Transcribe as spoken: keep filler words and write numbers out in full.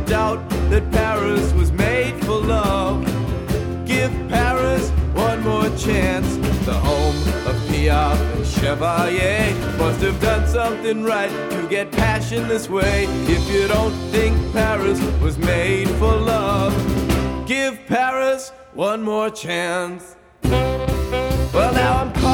doubt that Paris was made for love. Give Paris one more chance. The home of Piaf and Chevalier must have done something right to get passion this way. If you don't think Paris was made for love, give Paris one more chance. Well, now I'm